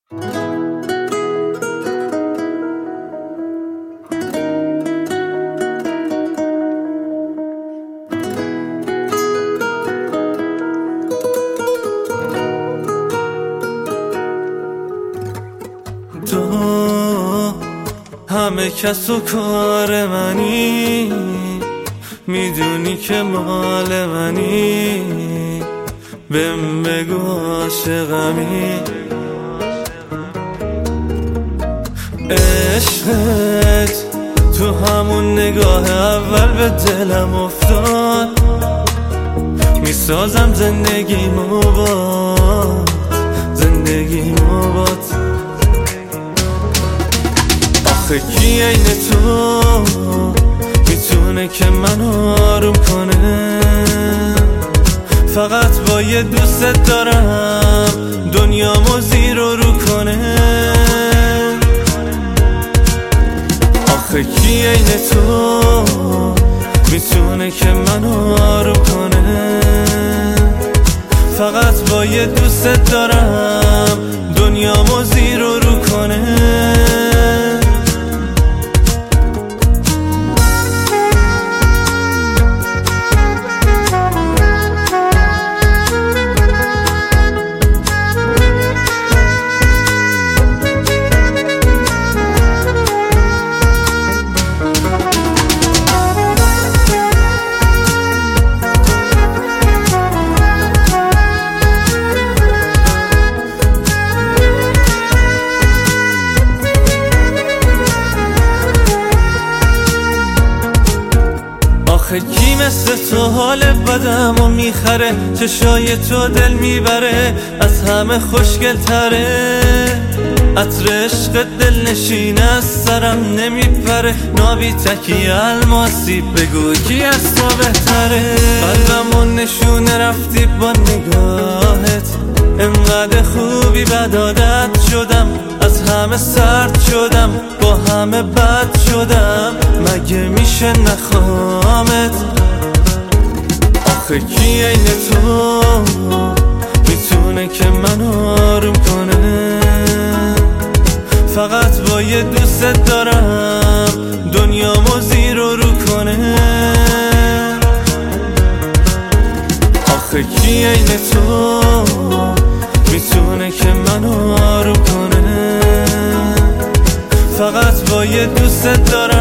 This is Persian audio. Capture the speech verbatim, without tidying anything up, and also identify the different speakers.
Speaker 1: تو همه کس و کار منی، میدونی که مال منی، بهم بگو عاشقمی. عشقت تو همون نگاه اول به دلم افتاد، میسازم زندگیمو باد، زندگیمو باد. آخه کی عین تو میتونه که منو آروم کنه؟ فقط با یه دوست دارم دنیامو زیر و رو کنه. آخه کی عین تو میتونه که منو آروم کنه؟ فقط با یه دوست دارم دنیامو زیر و رو کنه. آخه کی مثل تو حال بدم و میخره؟ چشای تو دل میبره، از همه خوشگل تره. عطر عشق دل نشین از سرم نمیپره، نابی تکی الماسی بگو کی از تو بهتره؟ قلبمو نشونه رفتی با نگاهت، انقدر خوبی بد عادت شدم، از همه سرد شدم، با همه بد شدم، مگه میشه نخوامت؟ آخه کی عین تو میتونه که منو آروم کنه؟ فقط با یه دوست دارم دنیامو زیر و رو کنه. آخه کی عین تو میتونه که منو آروم کنه؟ فقط با یه دوست دارم